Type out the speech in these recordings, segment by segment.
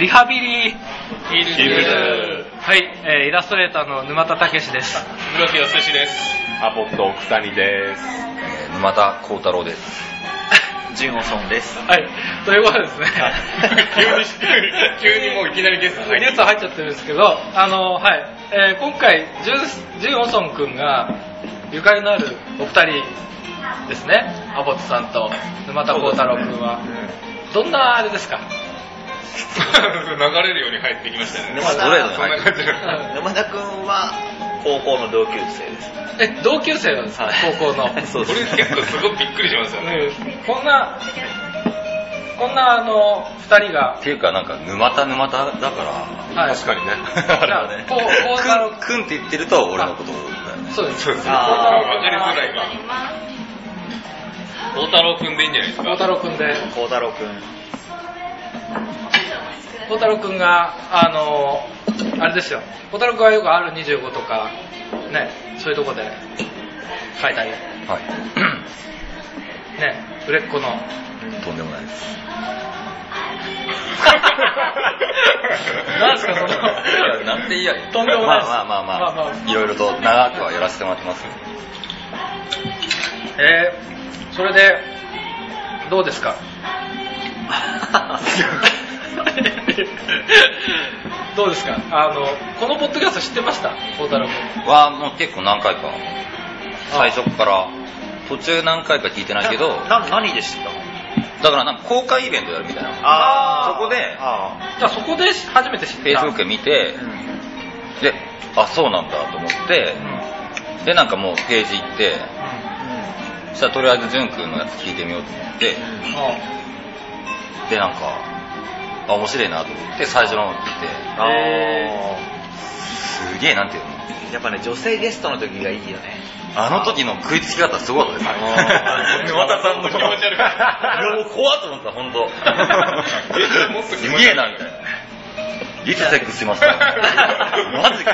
リハビリヒルズ。 はい、イラストレーターの沼田武です。 室木康です。 アポット奥谷です。 沼田幸太郎です。 純オソンです。 はい、ということですね。 急にもういきなりゲスト入っちゃってるんですけど、はい、今回純オソン君がゆかりのあるお二人ですね。アポットさんと沼田幸太郎君は、どんなあれですか？ 流れるように入ってきましたね。 沼田君は高校の同級生です。 同級生なんですか？高校の。 そうです。これ結構すごくびっくりしますよね。 こんな二人が。 っていうかなんか沼田だから。 確かにね。 あれはね。くんって言ってると俺のことだよね。 そうです。 わかりづらいか。幸太郎くんでいいんじゃないですか。 幸太郎くんで。 幸太郎くん。 幸太郎くんがあれですよ。幸太郎くんはよく R25 とかね、そういうとこで書いたり。はい。ね、売れっ子の。 とんでもないです。 なんですかその。 なんていいや。 とんでもないです。 まあいろいろと長くはやらせてもらってます。 それでどうですか？どうですか？このポッドキャスト知ってました？幸太郎君はもう結構何回か最初から途中何回か聞いてないけど何で知ったの？ だからなんか公開イベントやるみたいな。そこでじゃあそこで初めて知った。 Facebook 見て、でそうなんだと思って、でなんかもうページ行って、そしたらとりあえず淳君のやつ聞いてみようと思って、でなんか面白いなと思って最初の方聞いて、すげえなんていうの、 やっぱね女性ゲストの時がいいよね。 あの時の食いつき方すごかったですね。沼田さんの気持ち悪い。いやもう怖っと思った本当。すげえなみたいな。いつセックスしますか？マジか。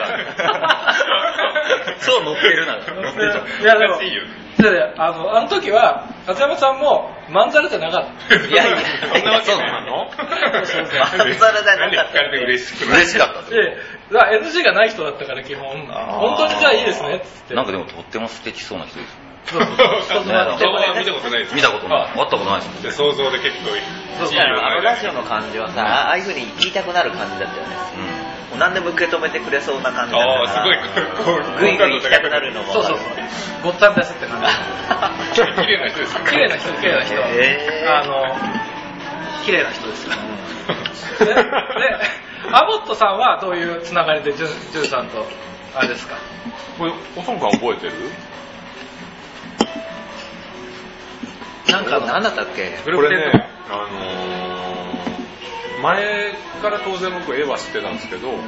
超乗ってるな。乗ってるじゃん。 いやでもあの時は勝山さんもまんざらじゃなかった。 いやそんなわけなの？ まんざらじゃなかった。 嬉しかった。 NG がない人だったから基本本当にじゃあいいですねっつって。 なんかでもとっても素敵そうな人です。 顔は見たことないです。 見たことない。会ったことないです。 想像で結構いい。 ラジオの感じはさ、ああいう風に言いたくなる感じだったよね。もう何でも受け止めてくれそうな感じだったから。 すごいグイグイ行きたくなるのも。 そう。ごっつぁんですって感じ。 綺麗な人です。 綺麗な人。綺麗な人ですよ。で、アボットさんはどういうつながりでジュンさんとあれですか？ これおそんかん覚えてる？ なんだったっけ？ これね、前から当然僕絵は知ってたんですけど、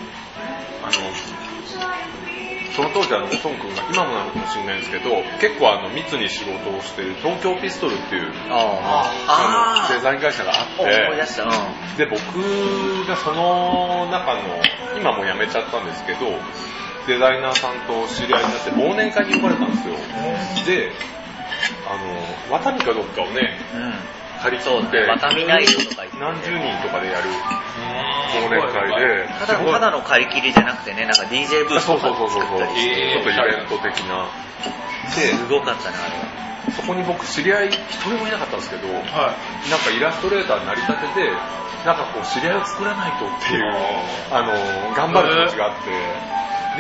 その当時おそんくんが今もなのかもしれないんですけど、結構密に仕事をしている東京ピストルっていうデザイン会社があって、 思い出した。 で僕がその中の今も辞めちゃったんですけど、デザイナーさんと知り合いになって忘年会に呼ばれたんですよ。でワタミかどっかをね、借り切ってワタミナイトとか何十人とかでやる忘年会で、 ただの借り切りじゃなくてね、なんか DJ ブースとか作ったりして、 ちょっとイベント的な。 すごかったねあれは。 そこに僕知り合い一人もいなかったんですけど、なんかイラストレーターになりたてで、なんかこう知り合いを作らないとっていう頑張る気持ちがあって、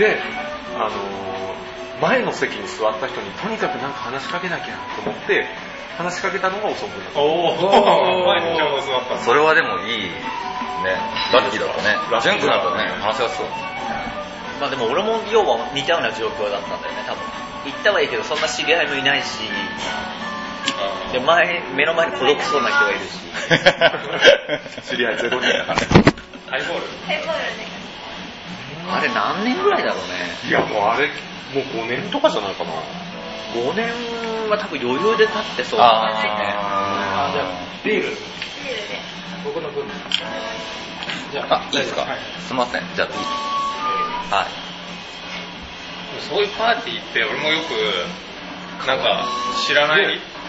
で前の席に座った人にとにかくなんか話しかけなきゃと思って話しかけたのがおそんくんだった。 前にちょうど座った。 それはでもいいね。ラッキーだったね。ジュン君だったね。話しやすそう。 まあでも俺も要は似たような状況だったんだよね多分。行ったはいいけどそんな知り合いもいないし、で目の前に孤独そうな人がいるし。 知り合い0人だから。 ハイボール。 あれ何年ぐらいだろうね。 いやもうあれもう5年とかじゃないかな。 5年は多分余裕で経ってそうだね。 じゃあビールで僕の分。じゃあいいですか？すみません。じゃあビール。はい。 そういうパーティーって俺もよくなんか知らない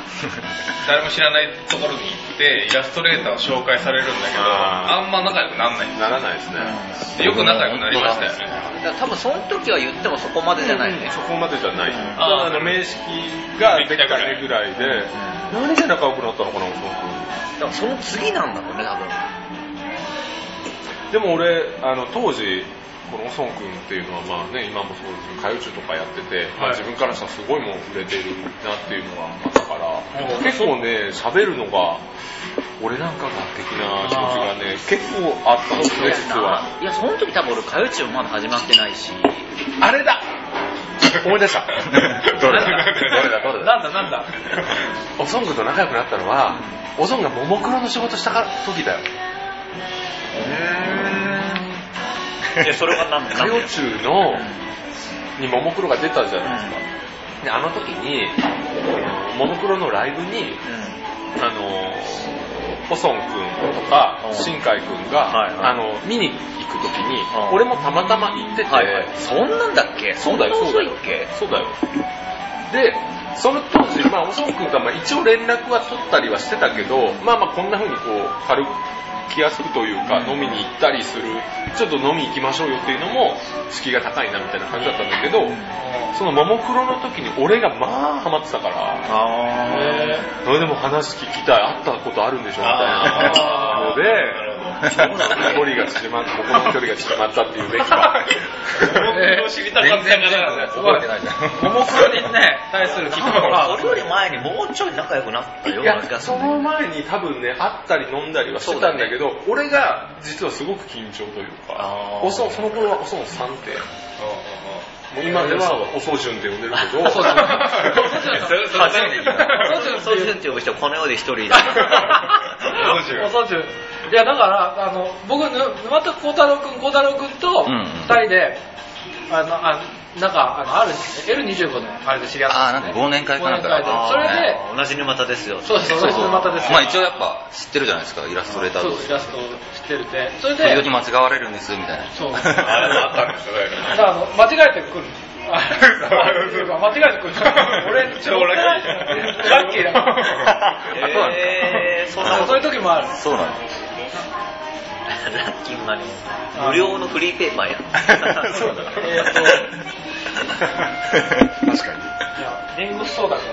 誰も知らないところに行ってイラストレーターを紹介されるんだけど、あんま仲良くならない。 ならないですね。 でよく仲良くなりましたよね。 だから多分その時は言ってもそこまでじゃないね。 そこまでじゃない。面識ができたねぐらいで、何で仲良くなったのかな、 だからその次なんだろうね、多分。 でも俺、当時、このオソン君っていうのはまあね、今もそうですけど、歌謡中とかやってて、まあ、自分からしたらすごいもう売れてるなっていうのがあったから、結構ね、喋るのが、俺なんかが的な気持ちがね、結構あったんですね、実は。 いや、その時多分俺、歌謡中もまだ始まってないし。 あれだ思い出した。 どれだなんだオソン君と仲良くなったのは、オソンがももクロの仕事した時だよ。 いや、それがなんで歌謡中のにももクロが出たじゃないですか。で、あの時にももクロのライブに、オソン君とか新海君が、見に行く時に、俺もたまたま行ってて、 そんなんだっけ？ そうだよ。で、その当時、オソン君とは一応連絡は取ったりはしてたけど、こんな風にこう軽く気安くというか、飲みに行ったりする、ちょっと飲み行きましょうよっていうのも敷居が高いなみたいな感じだったんだけど、そのももクロの時に俺がハマってたから、それでも話聞きたい、会ったことあるんでしょみたいなので、距離が縮まった、僕の距離が縮まったっていうべきか。 知りたかったから。 覚えてないじゃん。 ももクロにね、対する聞くのが。 それより前にもうちょい仲良くなったような気がする。 その前に多分ね、会ったり飲んだりはしてたんだけど、俺が実はすごく緊張というか、その頃はおそんさんって、もう今ではおそじゅんって呼んでるけど、 初めて聞いた。そうじゅんって呼ぶ人はこの世で一人だ。 おそじゅん。いやだから僕沼田幸太郎君と2人でなんかあるんですね。L25 のあれで知り合ったんですね。 忘年会かなんかで。 それで同じ沼田ですよ。 そう同じ沼田ですよ。 一応やっぱ知ってるじゃないですか、イラストレーター同士。 イラスト知ってるって。それで時々間違われるんですみたいな。 そう。 あったんですよ。 だから間違えてくる。間違えてくる。俺超ラッキーだ。そういう時もある。 そうなんだ。 ラッキーも何も無料のフリーペーパーや。 そうだ。確かに。 リンゴソーダだった。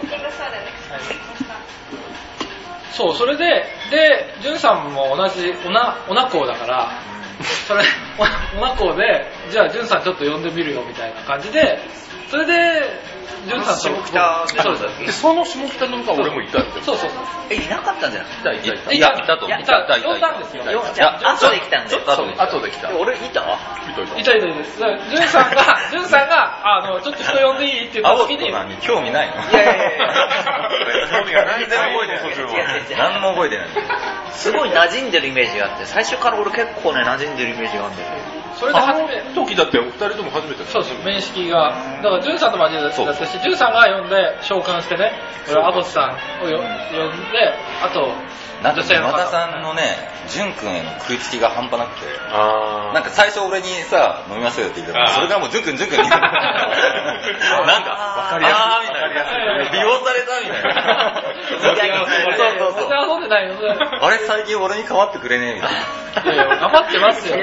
そう、それで、ジュンさんも同じオナコだから、それ、オナコで、じゃあジュンさんちょっと呼んでみるよみたいな感じで、それで、ジュンさんと下北そうです。 で、その下北の向か俺も行ったんですよ。 そう。 いなかったんじゃない？ いたと。 呼んだんですよ。 じゃあ、後で来たんで。 後で来た。 俺いた。 ジュンさんが、ちょっと人呼んでいいって言った時に。 興味ないの？ いや。 興味がないんだよ、 何も覚えてない。 すごい馴染んでるイメージがあって、最初から俺結構ね、馴染んでるイメージがあるんだよね。 それで初め時だってお二人とも初めてそうです、面識が。だからジュンさんとも初めてだったし、ジュンさんが呼んで召喚してね、アボスさんを呼んで、あと、 なんか沼田さんのね、ジュン君への食いつきが半端なくて、なんか最初俺にさ、飲みましょうよって言ったら、それからもうジュン君ってなんか、わかりやすい。利用されたみたいな。 そう。遊んでないよ。 あれ最近俺に構ってくれねえみたいな。 頑張ってますよ。 そういう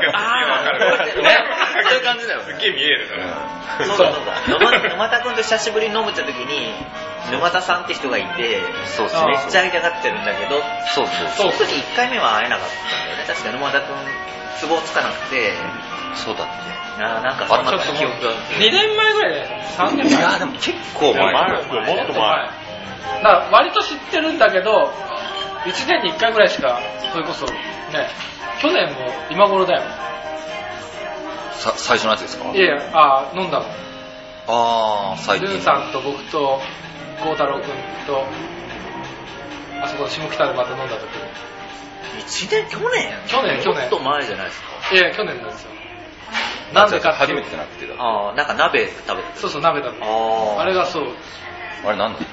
感じだよ。すっげえ見える。 そうだ。沼田君と久しぶりに飲むって時に、沼田さんって人がいて、めっちゃ会いたがってるんだけど、その時1回目は会えなかったんだよね。確か沼田君、都合つかなくて。 そうだって。 なんかそんな記憶が。 2年前ぐらいで、3年前。 いや、でも結構前。 もっと前。 だから割と知ってるんだけど、1年に1回ぐらいしか、それこそ、ね、去年も今頃だよ。 最初のやつですか？ いや、飲んだの。 最近。 ルーさんと僕と、孝太郎くんと、あそこ下北でまた飲んだ時 1年去年もっと前じゃないですか。 いや、去年なんですよ。なんでかって初めてじゃなくてだ。 なんか鍋食べてた。 そう、鍋だった。あれがそう。 あれなんだ？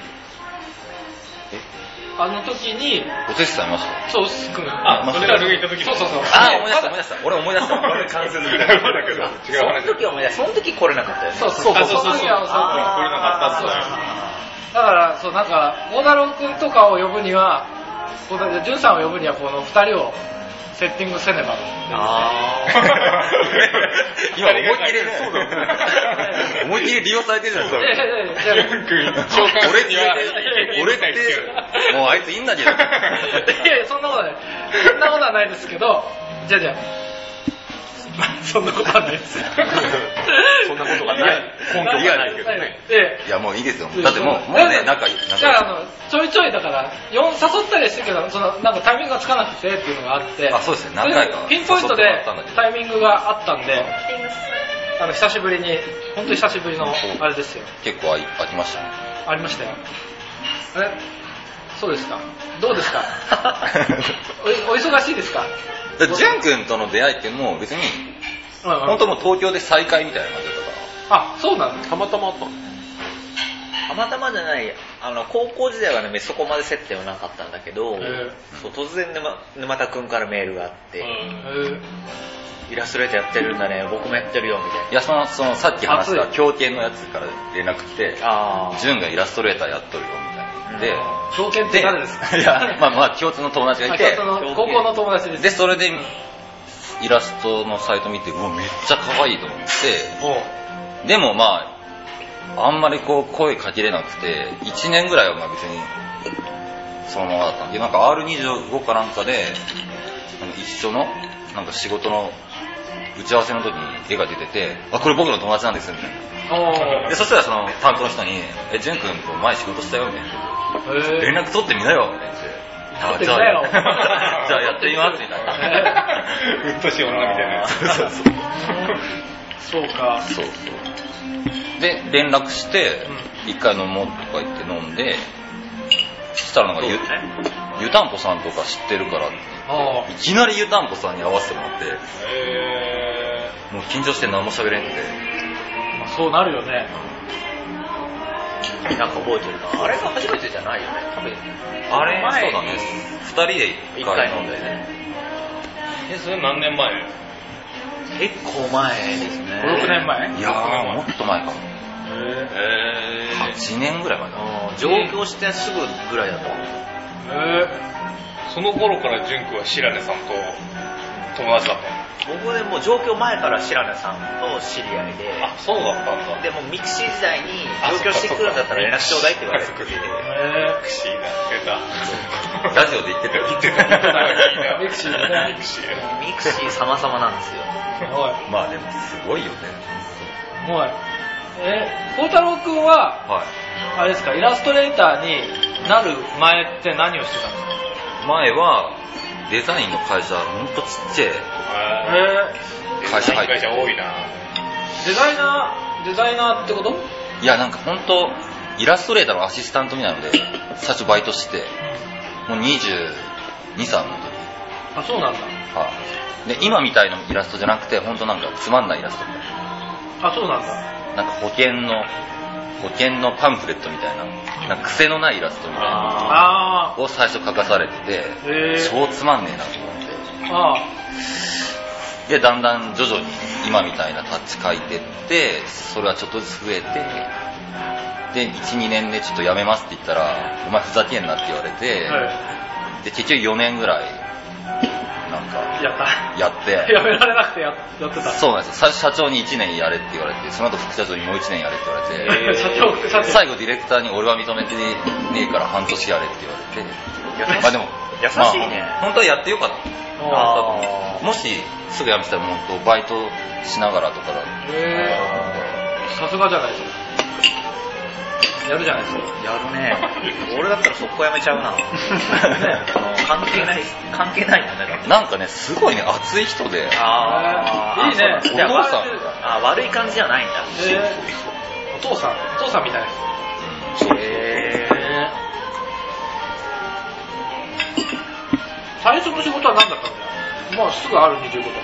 あの時に、 お手伝いました？ そう、すくん。 それが俺が行った時そう。 思い出した。俺思い出した。 関節みたいなことだけど。違う話。 その時来れなかったよね。 そう。 その時は来れなかったっすね。 だからそうなんか孝太郎君とかを呼ぶには潤さんを呼ぶにはこの2人をセッティングせねば。 今思いっきり思いっきり利用されてるじゃないですか。俺ってもうあいついいんだけど。 いやいやそんなことない。そんなことはないですけど、じゃあそんなことはないですよ。 そんなことがない。根拠がないけどね。 いやもういいですよ。だってもうね、なんかだからちょいちょいだから誘ったりしてるけど、なんかタイミングがつかなくてっていうのがあって、 そうですね、何回かピンポイントでタイミングがあったんで、久しぶりに、本当に久しぶりのあれですよ。 結構飽きましたね。 ありましたよ。そうですか。どうですか。お忙しいですか。 潤君との出会いってもう別に、本当もう東京で再会みたいな感じだったから。 そうなんです。 たまたまあったの？ たまたまじゃない。高校時代はね、そこまで接点はなかったんだけど、そう突然沼田くんからメールがあって、イラストレーターやってるんだね、僕もやってるよみたいな。 いや、そのさっき話した狂犬のやつから連絡来て、潤がイラストレーターやっとるよみたいな。で、 狂犬って誰ですか？ いや、まあ共通の友達がいて、 高校の友達です。 で、それでイラストのサイト見て、めっちゃ可愛いと思って、でもあんまり声かけれなくて、1年ぐらいは別にそのままだったんで、なんか R25 かなんかで、一緒のなんか仕事の打ち合わせの時に絵が出てて、これ僕の友達なんですみたいな。で、そしたらその担当の人に、潤君と前仕事したよみたいな。連絡取ってみなよみたいな。じゃあやってみますみたいな。 うっとしい女みたいな。 そうか。 そう。で、連絡して、一回飲もうとか言って飲んで、そしたらなんか湯たんぽさんとか知ってるからって、いきなり湯たんぽさんに会わせてもらって、もう緊張して何も喋れんくて。 そうなるよね。 なんか覚えてるな。あれが初めてじゃないよね、多分。 あれ、そうだね。2人で一回飲んでね。 それ何年前？ 結構前ですね。 5、6年前？ いやー、もっと前かも。8年ぐらい前だな。 上京してすぐぐらいだと。 その頃から潤君は白根さんと友達だったの？ 僕でもう上京前から白根さんと知り合いで、 そうだったんだ。 でもミクシー時代に上京してくるんだったら連絡ちょうだいって言われて、ミクシーだってた。 ラジオで言ってたよ。 ミクシーね。 ミクシー様々なんですよ。 まあでもすごいよね。 孝太郎くんは、あれですか、イラストレーターになる前って何をしてたんですか？ 前はデザインの会社、ほんとちっちゃい会社入って。 会社多いな。 デザイナーってこと？ いや、なんかほんとイラストレーターのアシスタントみたいなので最初バイトして、もう22、3の時。 そうなんだ。 で、今みたいなイラストじゃなくて、ほんとなんかつまんないイラストみたいな。 そうなんだ。 なんか保険のパンフレットみたいな、なんか癖のないイラストみたいなを最初書かされてて、超つまんねえなと思って。で、だんだん徐々に今みたいなタッチ書いてって、それはちょっとずつ増えて、で、1、2年でちょっとやめますって言ったら、お前ふざけんなって言われて、で、結局4年ぐらい、なんか、やって。 やめられなくてやってた。 そうなんですよ。社長に1年やれって言われて、その後副社長にもう1年やれって言われて、 社長最後ディレクターに俺は認めてねえから半年やれって言われて、でも、 優しいね。 本当はやってよかった。もしすぐ辞めてたら本当バイトしながらとかだ。 さすがじゃないですか。やるじゃないですか。 やるね。俺だったら速攻やめちゃうな。関係ないよね。 なんかね、すごいね、熱い人で。 いいね。お父さん。 悪い感じじゃないんだ。 お父さんみたいな人。 そう。 最初の仕事は何だったんだよ。もうすぐある25とか。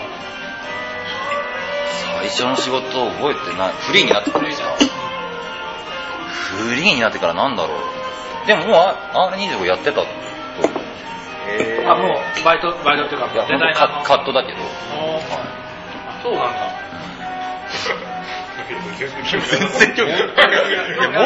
最初の仕事覚えてない。フリーになってからじゃん。フリーになってからなんだろう。でももう R25 やってたと思う。 もうバイトっていうか、デザイナーのカットだけど。 そうなんだ。 全然興味ない。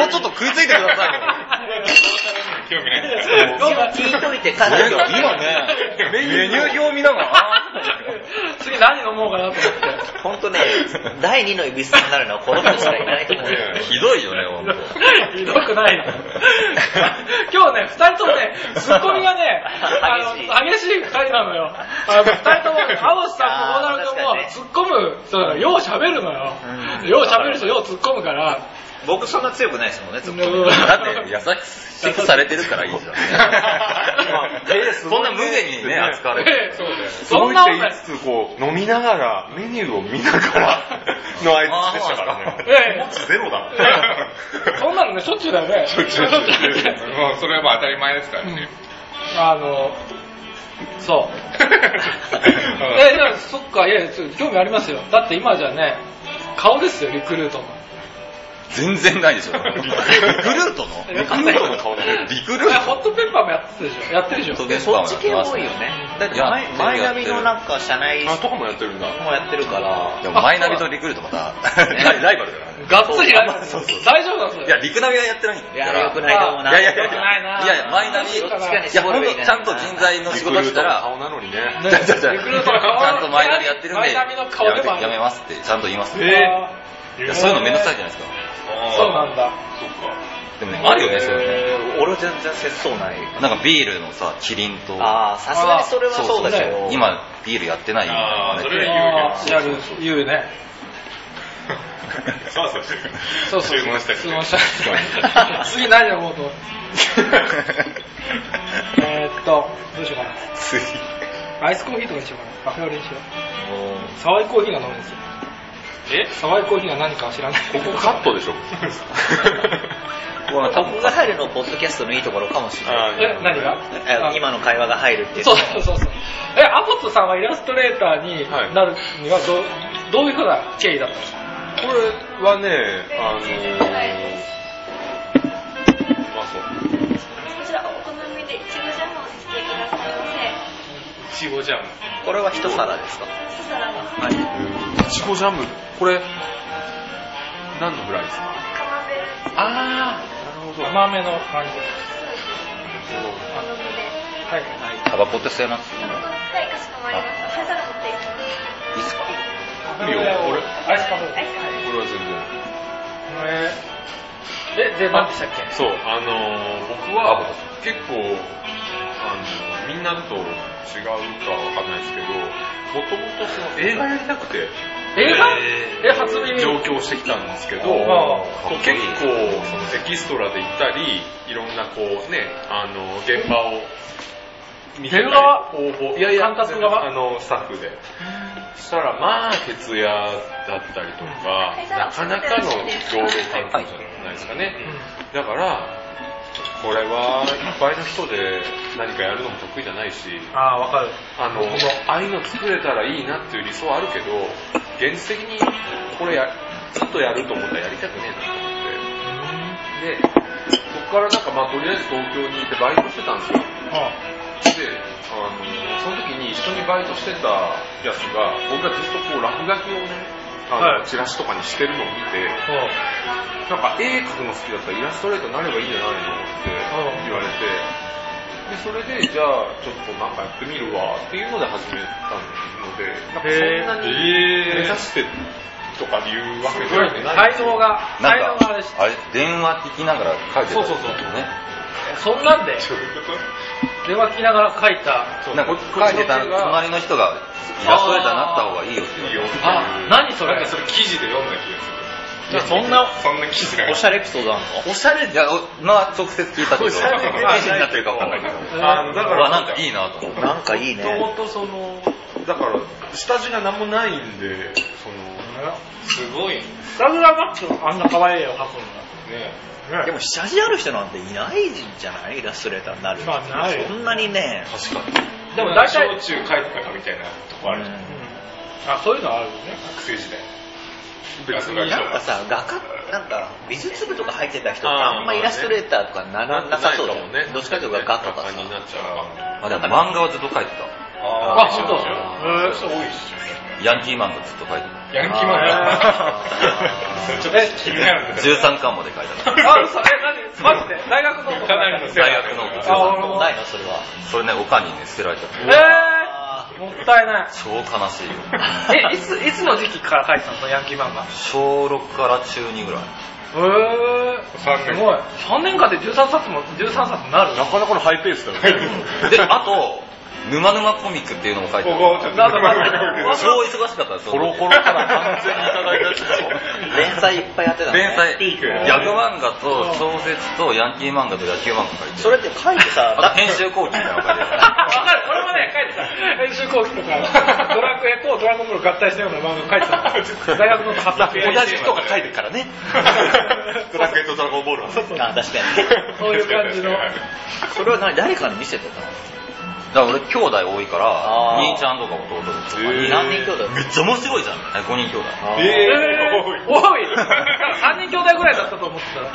もうちょっと食いついてくださいよ。 興味ない。 聞いといてからよ。 今ね、メニュー表見ながら、 次何飲もうかなと思って。 ほんとね、第2のイビスになるのはこの人しかいないと思うよ。 ひどいよね、ほんと。 ひどくないの。今日ね、二人ともね、ツッコミがね、激しい二人なのよ。二人とも、アボスさんと大田君も突っ込む、そうよう喋るのよ。よう喋る人よう突っ込むから。 僕そんな強くないですもんね、ツッコミ。 だって優しくされてるからいいじゃん。そんな無限にね、扱われて。 そんな女つつこう飲みながらメニューを見ながらの相手でしたからね。ゼロだ。 そんなのね、しょっちゅうだよね。しょっちゅう。 もうそれはまあ当たり前ですからね。 そう。じゃあ、そっか、いや、興味ありますよ。だって今じゃね、顔ですよ、リクルートの。 全然ないでしょ。リクルートのリクルートの顔だね。 リクルートホットペッパーもやってるでしょ。やってるでしょ。 そっち系多いよね。だってマイナビのなんか社内とかもやってるんだ。 もやってるから。 でもマイナビとリクルートまたライバルだからね。 がっつりライバル。大丈夫なんですよ。 いや、リクナビはやってないんだから。 いや、よくないと思うな。 いや、マイナビ、いや、ほんとちゃんと人材の仕事したら、 顔なのにね。 リクルートの顔ちゃんとマイナビやってるんで、 マイナビの顔でもやめますってちゃんと言います。そういうのめんどくさいじゃないですか。 そうなんだ。 そっか。 でもね、あるよね、そういう俺は全然節操ない。 なんかビールのさ、キリンと。 さすがにそれはそうだけど。 今、ビールやってないよ。 それは言うね。 そう。 注文した。次何飲もうと思って。どうしようかな。アイスコーヒーとかにしようかな。カフェオレにしよう。サワイコーヒーが飲むんですよ。サワイコーヒーが何かは知らない。 ここカットでしょ。 ここが入るのポッドキャストのいいところかもしれない。 何が今の会話が入るっていう。 そう。アボットさんはイラストレーターになるにはどういうふうな経緯だったんですか？ これはね、 こちらお好みでいちごジャムをしてくださいませ。 いちごジャム。 これは一皿ですか？ 一皿です。はい。 いちごジャム、これ何のフライですか？ カマンベール。 なるほど。甘めの感じ。 お好みで。 はい。 タバコって吸えます？ はい、かしこまりました。それから持っていきます。 いいっすか？ いいよ、俺。 アイスカフェ。 アイスカフェ。 これは全然。 で、何でしたっけ？ そう、僕は結構、みんなと違うかわかんないですけど、もともとその映画やりたくて、 映画？初耳。 上京してきたんですけど、結構そのエキストラで行ったり、いろんなこうね、現場を見てたり、応募、 監督側？ スタッフで。そしたらまあ徹夜だったりとか、なかなかの労働環境じゃないですかね。だから、これはいっぱいの人で何かやるのも得意じゃないし、 わかる。 ああいうの作れたらいいなっていう理想はあるけど、現実的にこれずっとやると思ったらやりたくねえなと思って。で、そこからなんかとりあえず東京にいてバイトしてたんですよ。で、その時に一緒にバイトしてたやつが、僕がずっとこう落書きをね、チラシとかにしてるのを見て、なんか絵描くの好きだったらイラストレーターになればいいんじゃないのって言われて、で、それでじゃあちょっとなんかやってみるわっていうので始めたので、なんかそんなに目指してとかいうわけじゃない。 才能があれして。 あれ、電話聞きながら書いてた。 そうね。 そんなんで電話聞きながら書いた。 なんか書いてた隣の人がイラストレーターになった方がいいよって言う。 何それ？ それ記事で読んだ気がする。 そんな記事がおしゃれエピソードあるの？ おしゃれ？ いや、まあ直接聞いたけど、記事になってるかわかんないけど。 だからなんかいいなと思って。 なんかいいね。 もともとだから下地が何もないんで、 すごい。 スタジラマックスあんな可愛い絵を描くんだ。 ね。 でも下地ある人なんていないじゃない？イラストレーターになる。 まあない。 そんなにね。 確かに。 でも大体小中書いてたかみたいなとこあるじゃん。 そういうのあるよね。 学生時代。 別になんかさ、なんか美術部とか入ってた人ってあんまイラストレーターとかなさそうだもんね。どっちかというと画家とかさ。 になっちゃう。 でも漫画はずっと書いてた。 本当。 人多いっしょ。 ヤンキー漫画ずっと書いてる。 ヤンキー漫画ちょっと気になるんだけど。 13巻まで書いてある。 あ、嘘、何マジで大学ノートかなりの大学ノート13巻。 ないのそれは。 それね、おかんにね、捨てられちゃって。 もったいない。 超悲しいよ。 いつの時期から書いてたのヤンキー漫画。 小6から中2ぐらい。 すごい。3年間で13冊になる。 なかなかのハイペースだよね。 で、あと、沼沼コミックっていうのも書いてある。超忙しかったですよ。 コロコロから完全にいただいたやつでしょ。 連載いっぱいやってたのね。 連載、ギャグ漫画と小説とヤンキー漫画と野球漫画書いてる。 それって書いてさ、 あと編集後期みたいなの書いてある。 わかる、俺もね、書いてた。編集後期とか、ドラクエとドラゴンボール合体したような漫画書いてた。大学の800 同じ人が書いてるからね。ドラクエとドラゴンボールは。 あ、確かに。 そういう感じの。 それは誰かに見せてたの？ だから俺兄弟多いから兄ちゃんとか弟とか何人兄弟？ めっちゃ面白いじゃん。5人兄弟。 多い。3人兄弟ぐらいだったと思ってたら。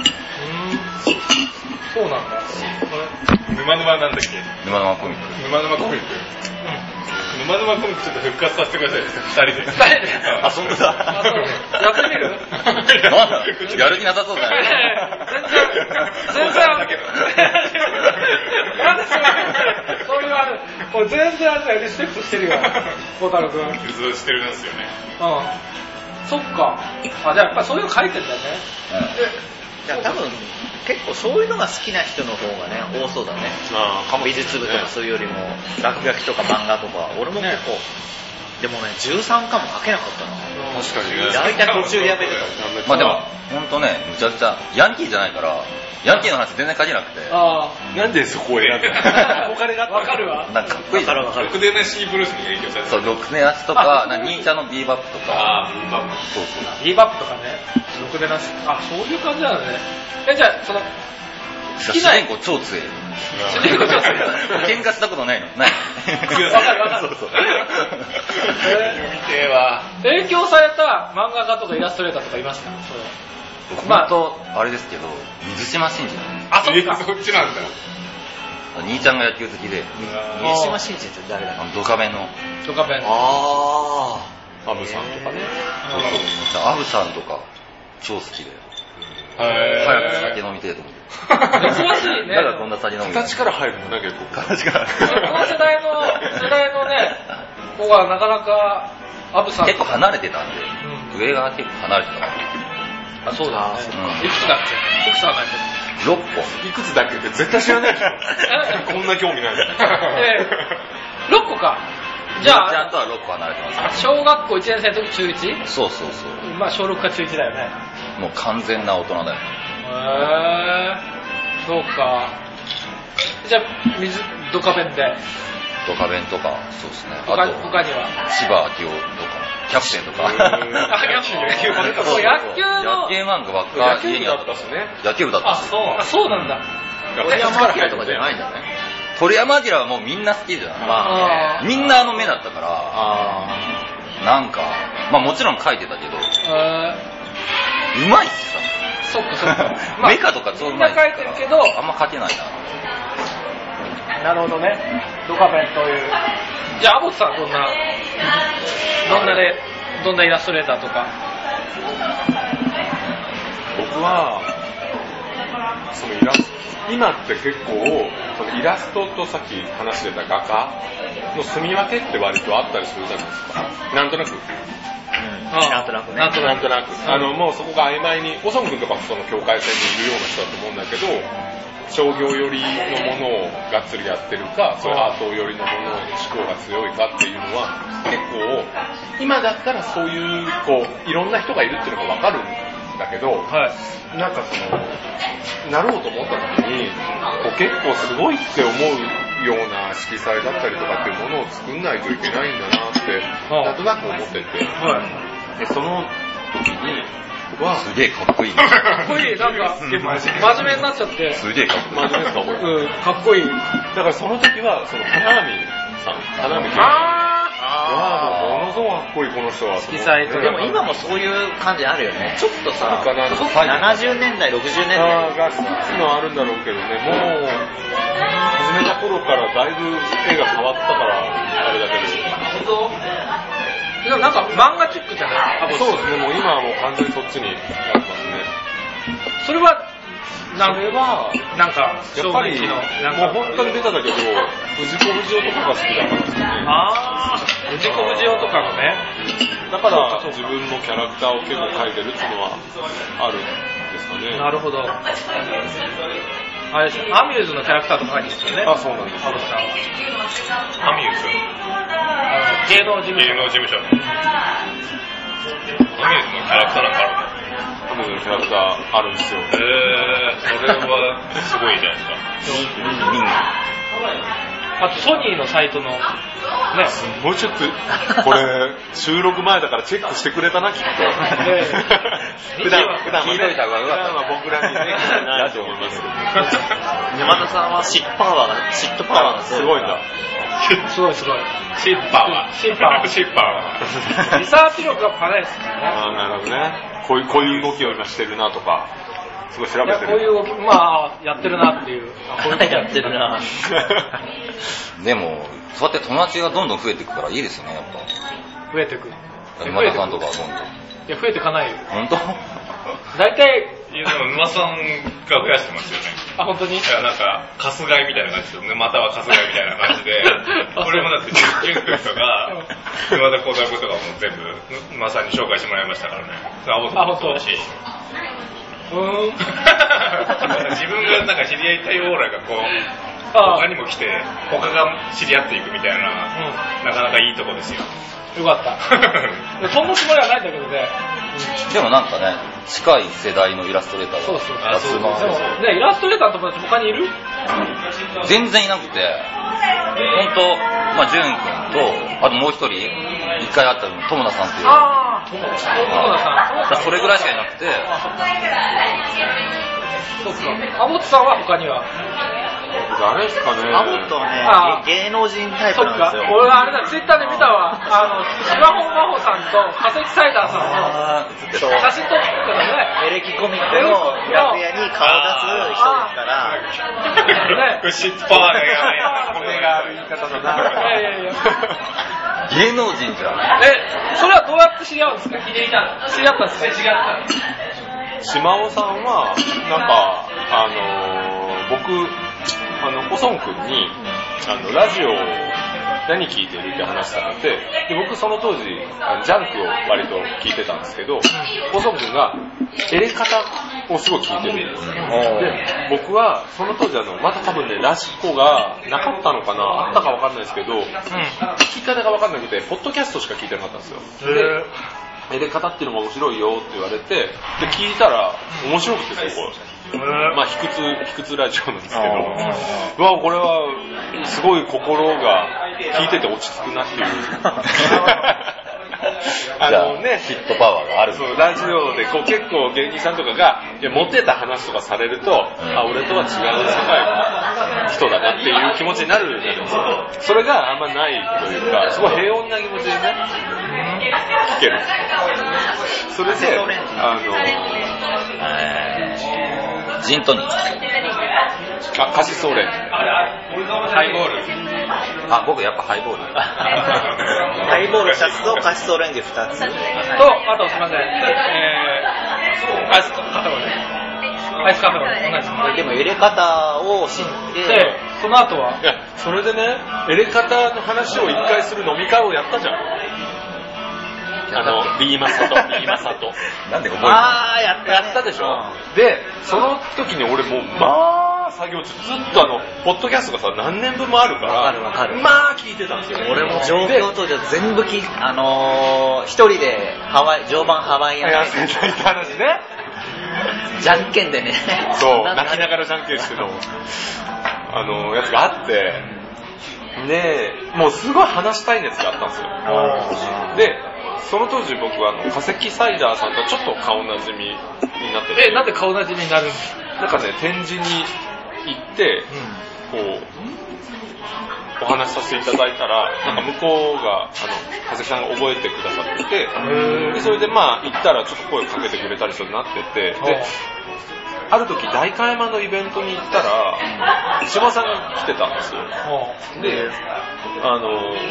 そうなんだ。 沼沼なんだっけ？ 沼沼コミック。 沼沼コミック。沼沼コミックちょっと復活させてください。2人で。 あ、本当だ。 やってみる？ なんだやる気なさそうじゃない？ 全然だけど。なんでそういうある。俺全然あれだよ、リスペクトしてるよ。孝太郎くん。 ずしてるんですよね。 そっか。あ、じゃあやっぱりそういうの書いてんだよね。 いや、多分、結構そういうのが好きな人の方がね、多そうだね。美術部とかそういうよりも、落書きとか漫画とか、俺も結構、でもね、13巻も書けなかったな。 確かにね。 大体途中でやめてた。 まあでも、ほんとね、むちゃくちゃ、ヤンキーじゃないから、ヤンキーの話全然書けなくて。 なんでそこを選んだの？お金がわかるわ。 なんかかっこいいじゃん。 わかる。 ロクデネシーブルースに影響されてそう、ロクネ足とか、兄ちゃんのビーバップとか。 ビーバップ。 そうそう。 ビーバップとかね。ろくでなし。あ、そういう感じなのね。じゃあ、その、 主人公超強い。 主人公超強い。 喧嘩したことないの？ない。 わかるわかる。 そうそう。 読みてえわ。 影響された漫画家とかイラストレーターとかいました？それ。 僕ほんと、あれですけど、水島新司。 あ、そっか。 そっちなんだ。 兄ちゃんが野球好きで、 水島新司って誰だっけ？ ドカベンの。 ドカベン。 あアブさんとかね。 そうそう。アブさんとか、超好きで。早く酒飲みてえと思って。 珍しいね。 だからこんな酒飲む。 形から入るもんだけど。 形から。 この世代のね、子がなかなか、アブさん結構離れてたんで、上が結構離れてたから。 あ、そうだね。いくつだっけ？いくつ離れてる 6個。 いくつだっけって絶対知らないでしょ。こんな興味ないの。 6個か。じゃあ、 ちゃんとは6個離れてます。 小学校1年生の時中 1？ そうそうそう。 まあ小6か中1だよね。 もう完全な大人だよ。 そうか。じゃあ、ドカベンで。 ドカベンとか、そうですね。あと、 他には千葉明夫とか、キャプテンとか。 野球の。 野球漫画ばっか家にあったしね。野球部だったし。 そうなんだ。 鳥山明とかじゃないんだね。 鳥山明はもうみんな好きじゃん。 まあみんなあの目だったから、なんか、まあもちろん書いてたけど、うまいしさ。 そっかそっか。 メカとか超うまいから。 みんな書いてるけど、 あんま書けないな。 なるほどね。ドカベンという。じゃあ、アボツさんどんなイラストレーターとか。 僕は、その今って結構、そのイラストとさっき話してた画家の住み分けって割とあったりするじゃないですか。なんとなく。 なんとなくね。 なんとなく。もうそこが曖昧に、オソン君とかもその境界線にいるような人だと思うんだけど、商業寄りのものをがっつりやってるか、それアート寄りのものを思考が強いかっていうのは、結構、今だったらそういう、いろんな人がいるっていうのがわかるんだけど、なんかなろうと思った時に、結構すごいって思うような色彩だったりとかっていうものを作んないといけないんだなって、なんとなく思ってて、で、その時に、 すげえかっこいい。 かっこいい、なんか、真面目になっちゃって。 すげえかっこいい。 真面目ですか、これ。 かっこいい。 だからその時は、花見さん、花見さん。ものすごくかっこいい、この人は。 色彩とでも今もそういう感じあるよね。ちょっとさ、 70 70年代、60年代。 が一つのあるんだろうけどね、もう、始めた頃からだいぶ絵が変わったから、あれだけど。 なんか漫画チックじゃない？ そうですね、もう今はもう完全にそっちになってますね。 それは、なんか、 やっぱり、もう本当にベタだけど、藤子不二雄とかが好きだからですね。 あー、藤子不二雄とかのね。 だから自分のキャラクターを結構描いてるっていうのはあるんですかね。 なるほど。あれですよ、アミューズのキャラクターとか描いてるんですよね。 あ、そうなんですよ。 アミューズ芸能事務所。 芸能事務所。アミューズのキャラクターなんかあるの？ アミューズのキャラクターあるんですよ。 それはすごいじゃないですか。 あとソニーのサイトのね、 もうちょっとこれ収録前だからチェックしてくれたなきっと。普段は聞いといた方がよかった。 普段は僕らにねなと思いますけど。 沼田さんは嫉妬パワーがすごいんだ。 すごいすごい。 シッパーはリサーチ力が高いですからね。 ああ、なるほどね。こういう動きを今してるなとか、すごい調べてる。 こういう動き、まあやってるなっていう。 こういうやってるな。 でも、そうやって友達がどんどん増えていくからいいですよね、やっぱ。 増えてく。 今田さんとかはどんどん。 いや、増えてかないよ。 本当？ 大体、 いやでも沼さんが増やしてますよね。 あ、本当に？ いやなんか、カスガイみたいな感じで、沼田はカスガイみたいな感じで、俺もだって、ジュン君とか、沼田光太君とかも全部、沼さんに紹介してもらいましたからね。アボトもそうだし。自分がなんか知り合いたいオーラがこう、他にも来て、他が知り合っていくみたいな、なかなかいいとこですよ。 よかった。そんなつもりはないんだけどね。 でもなんかね、近い世代のイラストレーターがそう集まる。 でもね、イラストレーターの友達他にいる？ 全然いなくて、本当、まあ、ジュン君と、あともう一人、一回会ったの、友田さんっていう。 ああ、友田さん。 それぐらいしかいなくて。 そうか。アボットさんは他には？ 誰ですかね。 アボットはね、芸能人タイプなんですよ。 俺はあれだ、ツイッターで見たわ。シマホンマホさんと化石サイダーさんの写真撮ってたね。 エレキコミックの楽屋に顔出す人ですから。 シッパーがやばいな。 骨がある言い方だな。 いや。 芸能人じゃん。 それはどうやって知り合うんですか？知り合ったんですか？ 島尾さんは、なんか、僕、おそんくんに、ラジオを何聞いてるって話されて、で僕その当時、ジャンクを割と聞いてたんですけど、おそんくんが、エレカタをすごい聞いてるんですよ。で、僕は、その当時まだ多分ね、ラジコがなかったのかな、あったかわかんないですけど、聞き方がわかんなくて、ポッドキャストしか聞いてなかったんですよ。でエレカタっていうのも面白いよって言われて、で、聞いたら、面白くてすごい。まあ、卑屈ラジオなんですけど、うわ、これは、すごい心が聞いてて落ち着くなっていう。 ヒットパワーがある。 そう、ラジオでこう結構芸人さんとかが、モテた話とかされると、あ、俺とは違う世界の人だなっていう気持ちになるんですよ。それがあんまないというか、すごい平穏な気持ちでね、聞ける。それで、 ジントニー。 カシスオレンジ。 ハイボール。 あ、僕やっぱハイボール。 ハイボール2つとカシスオレンジ2つ。と、 あとすいません。アイスカフェオレ。同じ。 でも入れ方を知って、 その後は？ いや、それでね、入れ方の話を一回する飲み会をやったじゃん。ビーマサト。 なんで覚えてる？ やったでしょ。で、その時に俺もう、まあ、作業中ずっとポッドキャストがさ、何年分もあるから、 わかる。 まあ聞いてたんですよ。 俺も状況とじゃ全部一人で常磐ハワイアンやってた話ね。 じゃんけんでね。 そう、泣きながらじゃんけんしてたやつがあって、で、もうすごい話したい熱があったんですよ。で、その当時僕は化石サイダーさんとちょっと顔なじみになってて。 なんで顔なじみになるんですか？ なんかね、展示に行って、こう、お話しさせていただいたら、なんか向こうが、化石さんが覚えてくださってて、でそれでまあ行ったらちょっと声かけてくれたりそうになってて、で、ある時代官山のイベントに行ったら、島さんが来てたんですよ。で、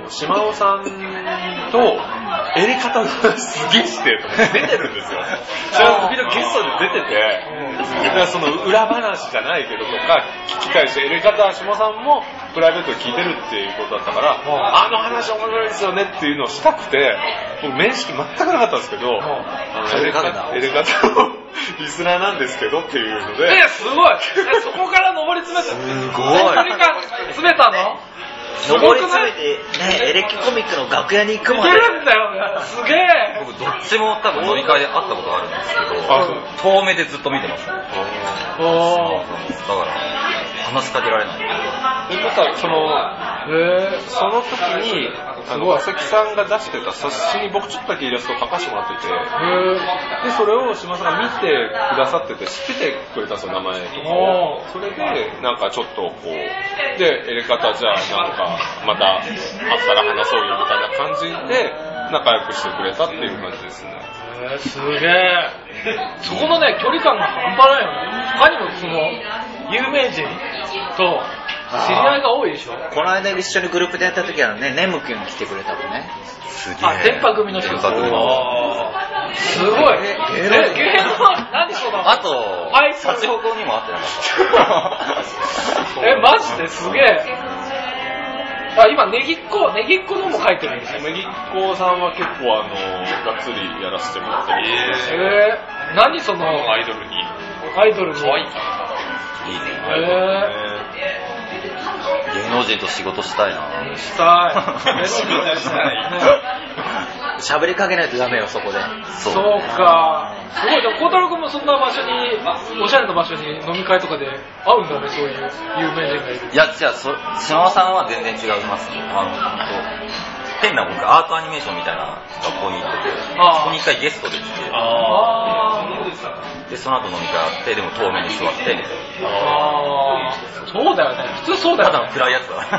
島尾さんとエレカタの話すげえして出てるんですよ。島尾時々ゲストで出てて、だからその裏話じゃないけどとか聞き返して、エレカタ島尾さんもプライベートで聞いてるっていうことだったから、あの話面白いですよねっていうのをしたくて、僕面識全くなかったんですけど、エレカタのリスナーなんですけどっていうので、 すごい。そこから上り詰めた。 すごい。 詰めたの？ 上り詰めて、ね、エレキコミックの楽屋に行くまで。 いけるんだよね。すげえ。 僕どっちも多分飲み会で会ったことあるんですけど、遠目でずっと見てます。だから話しかけられない。 またその時にマセキさんが出してた冊子に僕ちょっとだけイラストを描かせてもらってて、でそれを島さんが見てくださってて知っててくれたんですよ、名前とかを。それでなんかちょっとこうでエレカタじゃあなんかまた会ったら話そうよみたいな感じで仲良くしてくれたっていう感じですね。 すげえ。そこのね距離感が半端ないよね。他にもその有名人と知り合いが多いでしょ。 この間一緒にグループでやった時はね、ネム君来てくれたもんね。 すげえ。 天パ組の人。すごい。芸能何その。 あと、幸子君にも会ってなかった。 マジですげえ。今ネギっ子のも書いてるんですよ。 ネギっ子さんは結構がっつりやらせてもらってる。 何そのアイドルに可愛いか。 いいね。芸能人と仕事したいな。 したい。 喋りかけないとダメよ、そこで。 そうか。すごい。でも孝太郎君もそんな場所に、おしゃれな場所に飲み会とかで会うんだね、そういう有名人がいる。 いや、じゃあ島尾さんは全然違いますね。変な僕アートアニメーションみたいな学校に行ってて、そこに一回ゲストで来て、でその後飲み会あって、でも遠目に座って、 そうだよね。普通そうだよね。 ただ暗いやつだ。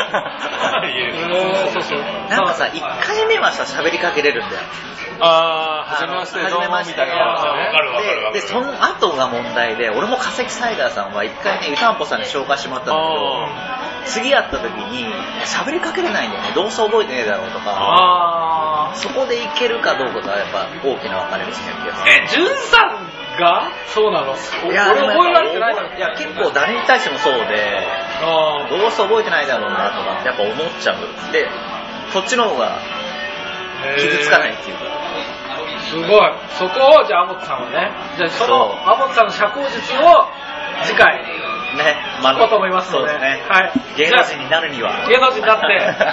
なんかさ、1回目はさ、喋りかけれるんだよ。 はじめまして、どうもみたいな。 で、その後が問題で、俺も化石サイダーさんは1回ね、湯たんぽさんに紹介してもらったんだけど、次会った時に、喋りかけれないんだよね。どうせ覚えてねえだろうとか、そこでいけるかどうかがやっぱ大きな分かれ道な気がする。 ジュンさんがそうなの？俺覚えられてないの？ いや、結構誰に対してもそうで、どうせ覚えてないだろうなとかってやっぱ思っちゃう。で、そっちの方が傷つかないっていうか。 すごい。そこをじゃあアボットさんはね、じゃあそのアボットさんの社交術を次回ね、 聞こうと思いますので、 ね、 はい。 芸能人になるには、 芸能人になって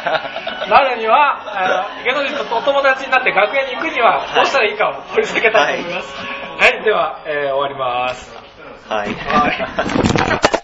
芸能人とお友達になって学園に行くにはどうしたらいいかを掘り下げたいと思います。はい、では、終わります。 はい。